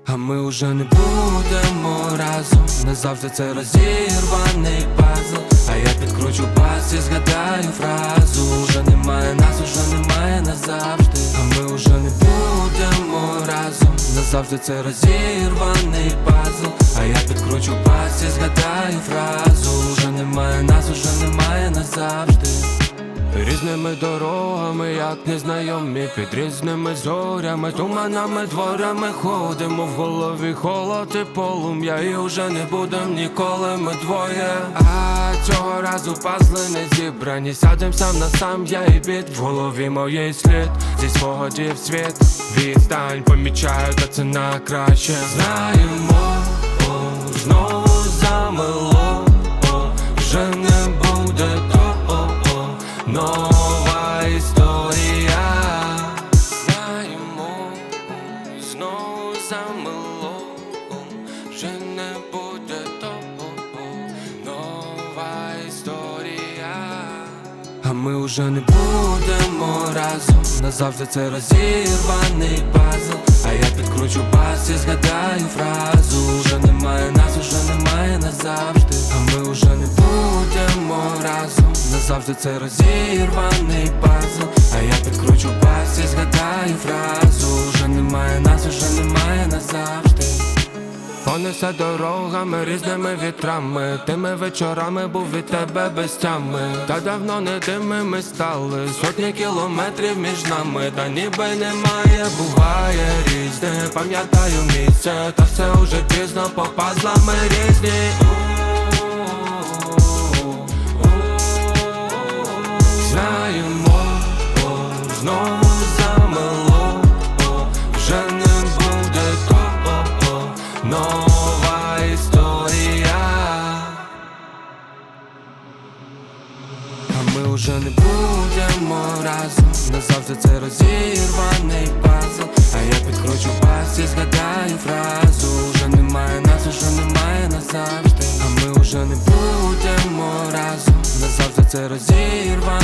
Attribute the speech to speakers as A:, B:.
A: А ми уже не будемо разом, назавжди це розірваний пазл. А я підкручу бас і згадаю фразу: уже немає нас, уже немає назавжди. А ми уже не будемо разом, назавжди це розірваний пазл. А я підкручу бас і згадаю фразу: уже немає нас, уже немає назавжди. Різними дорогами, як незнайомі, під різними зорями, туманами, дворами ходимо, в голові холод і полум'я, і вже не будем ніколи ми двоє. А цього разу пазли не зібрані, сядем сам на сам, я і біт, в голові моєї слід, зі спогадів світ, відстань помічаю, та це на краще. Знаємо, знову замило, вже не буде того. Нова історія. Знаємо, знову замило, вже не буде того. Нова історія. А ми уже не будемо разом, назавжди це розірваний пазл. А я підкручу бас і згадаю фразу: уже немає нас, уже немає назавжди. А ми уже не будемо разом, назавжди це розірваний пазл. А я підкручу бас і згадаю фразу: уже немає нас, уже немає назавжди. Понесе дорогами, різними вітрами, тими вечорами був від тебе без тями. Та давно не тими ми стали, сотні кілометрів між нами, та ніби немає, буває різне. Пам'ятаю місце, та все уже пізно, по пазлами різні. Знаємо, знову замило, вже не буде того. Нова історія. А ми уже не будемо разом, назавжди це розірваний пазл. А я підкручу бас і згадаю фразу: уже немає нас, уже немає назавжди. А ми уже не будемо разом, назавжди це розірваний.